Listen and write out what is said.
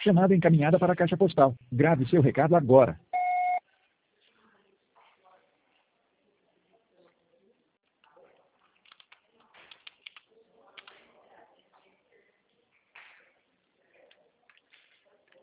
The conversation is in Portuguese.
Chamada encaminhada para a caixa postal. Grave seu recado agora.